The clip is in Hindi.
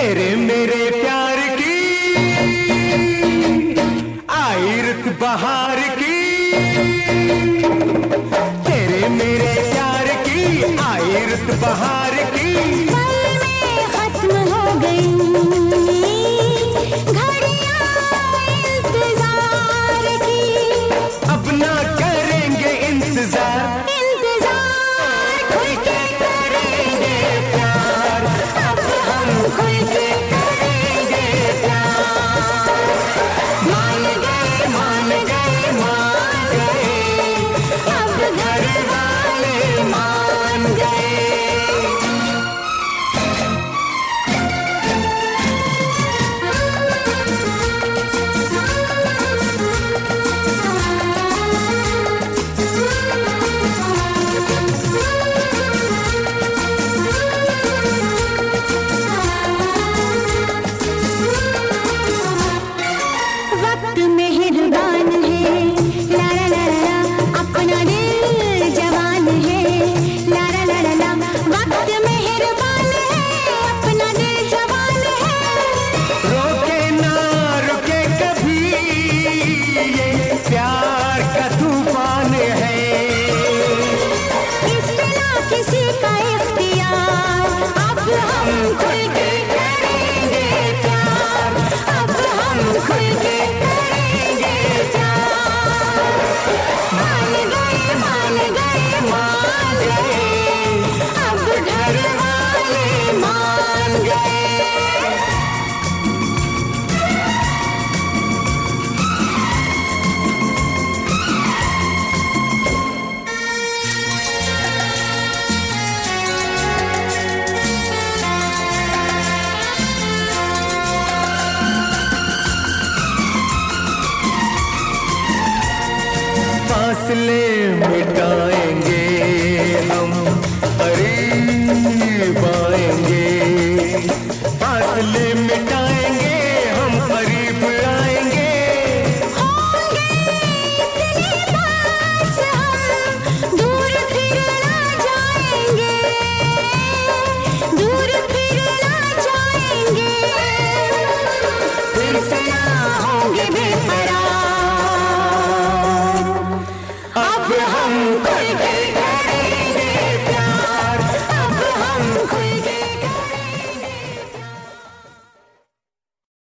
तेरे मेरे प्यार की आई रुत बहार की, तेरे मेरे प्यार की आई रुत बहार की। पल में खत्म हो गई घड़ियां इंतजार की, अब ना करेंगे इंतजार, खुल के करेंगे प्यार, अब हम खुल के करेंगे प्यार। मान गए मान गए मान गए, अब घर वाले मान गए। वक्त मेहरबान है, ला ला ला ला, अपना दिल जवान है, ला ला ला ला। वक्त मेहरबान है, अपना दिल जवान है। रोके ना रुके कभी ये प्यार का तूफान है। इस बिना किसी का इख्तियार, अब हम खुल के करेंगे प्यार, अब हम खुल के करेंगे प्यार। मान गए मान गए मान गए, अब घर वाले मान गए। फासले मिटाएंगे हम, करीब आएंगे। फासले मिटाएंगे हम, करीब आएंगे। होंगे इतने पास हम, दूर फिर ना जाएंगे, दूर फिर ना जाएंगे। फिर से ना होंगे बेकरार, अब हम खुल के